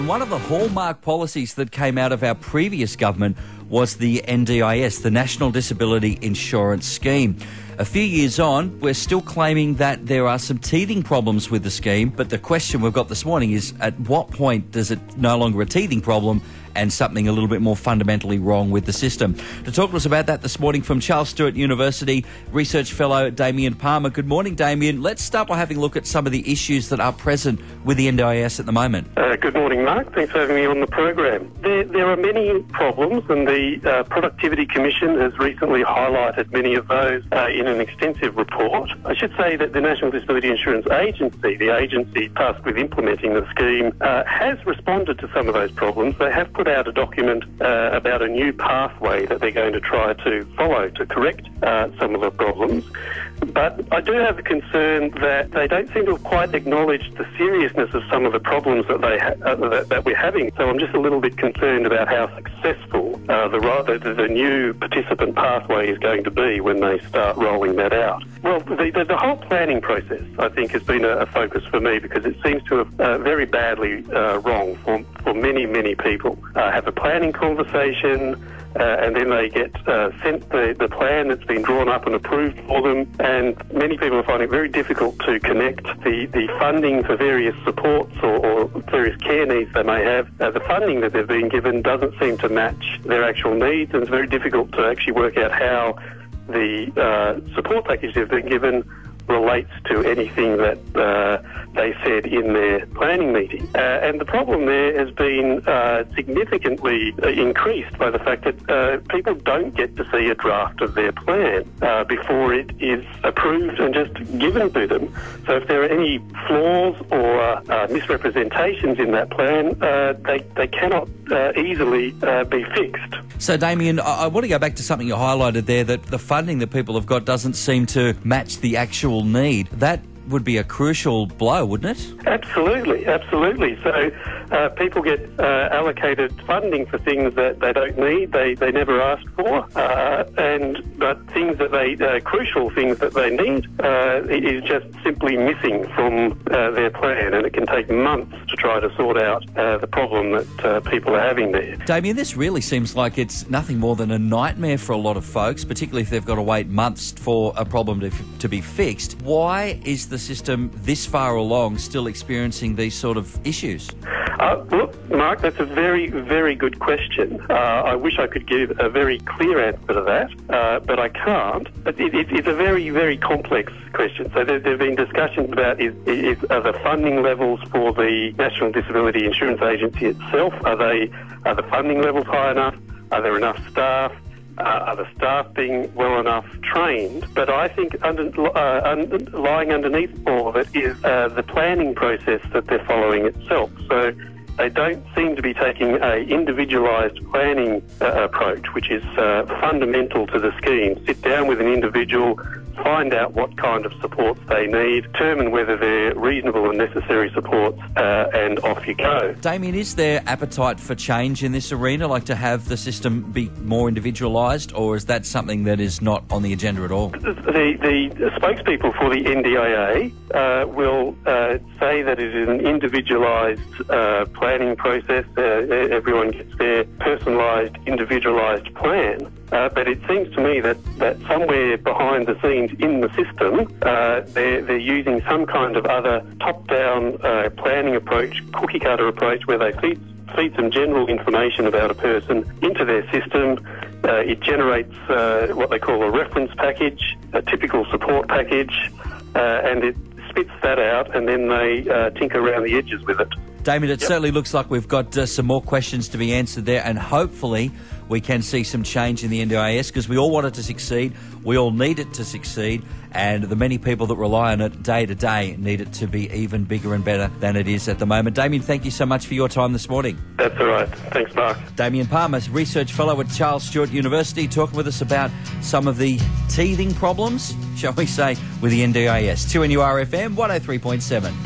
One of the hallmark policies that came out of our previous government was the NDIS, the National Disability Insurance Scheme. A few years on, we're still claiming that there are some teething problems with the scheme, but the question we've got this morning is, at what point does it no longer a teething problem and something a little bit more fundamentally wrong with the system? To talk to us about that this morning from Charles Sturt University, Research Fellow Damien Palmer. Good morning, Damien. Let's start by having a look at some of the issues that are present with the NDIS at the moment. Good morning, Mark. Thanks for having me on the program. There are many problems, and the Productivity Commission has recently highlighted many of those in an extensive report. I should say that the National Disability Insurance Agency, the agency tasked with implementing the scheme, has responded to some of those problems. They have put out a document about a new pathway that they're going to try to follow to correct some of the problems. But I do have a concern that they don't seem to have quite acknowledged the seriousness of some of the problems that that we're having. So I'm just a little bit concerned about how successful the new participant pathway is going to be when they start rolling that out. Well, the whole planning process, I think, has been a focus for me, because it seems to have very badly wrong for many, many people. Have a planning conversation, and then they get sent the plan that's been drawn up and approved for them, and many people are finding it very difficult to connect the funding for various supports or various care needs they may have. The funding that they've been given doesn't seem to match their actual needs, and it's very difficult to actually work out how the support package they've been given relates to anything that they said in their planning meeting. And the problem there has been significantly increased by the fact that people don't get to see a draft of their plan before it is approved and just given to them. So if there are any flaws or misrepresentations in that plan, they cannot easily be fixed. So, Damien, I want to go back to something you highlighted there, that the funding that people have got doesn't seem to match the actual need. That would be a crucial blow, wouldn't it? Absolutely. So people get allocated funding for things that they don't need, they never asked for, but things that crucial things that they need is just simply missing from their plan, and it can take months to try to sort out the problem that people are having there. Damien, this really seems like it's nothing more than a nightmare for a lot of folks, particularly if they've got to wait months for a problem to be fixed. Why is the system this far along still experiencing these sort of issues? Look, Mark, that's a very, very good question. I wish I could give a very clear answer to that, but I can't. But it's a very, very complex question. So there have been discussions about are the funding levels for the National Disability Insurance Agency itself, are the funding levels high enough? Are there enough staff? Are the staff being well enough trained? But I think lying underneath all of it is the planning process that they're following itself. So they don't seem to be taking an individualised planning approach, which is fundamental to the scheme. Sit down with an individual, find out what kind of supports they need, determine whether they're reasonable and necessary supports, and off you go. Damien, is there appetite for change in this arena, like to have the system be more individualised, or is that something that is not on the agenda at all? The spokespeople for the NDIA will say that it is an individualised planning process. Everyone gets their personalised, individualised plan. But it seems to me that somewhere behind the scenes in the system, they're using some kind of other top-down planning approach, cookie-cutter approach, where they feed some general information about a person into their system. It generates what they call a reference package, a typical support package, and it spits that out, and then they tinker around the edges with it. Damien, it certainly looks like we've got some more questions to be answered there, and hopefully we can see some change in the NDIS, because we all want it to succeed, we all need it to succeed, and the many people that rely on it day to day need it to be even bigger and better than it is at the moment. Damien, thank you so much for your time this morning. That's all right. Thanks, Mark. Damien Palmer, Research Fellow at Charles Sturt University, talking with us about some of the teething problems, shall we say, with the NDIS. 2NURFM 103.7.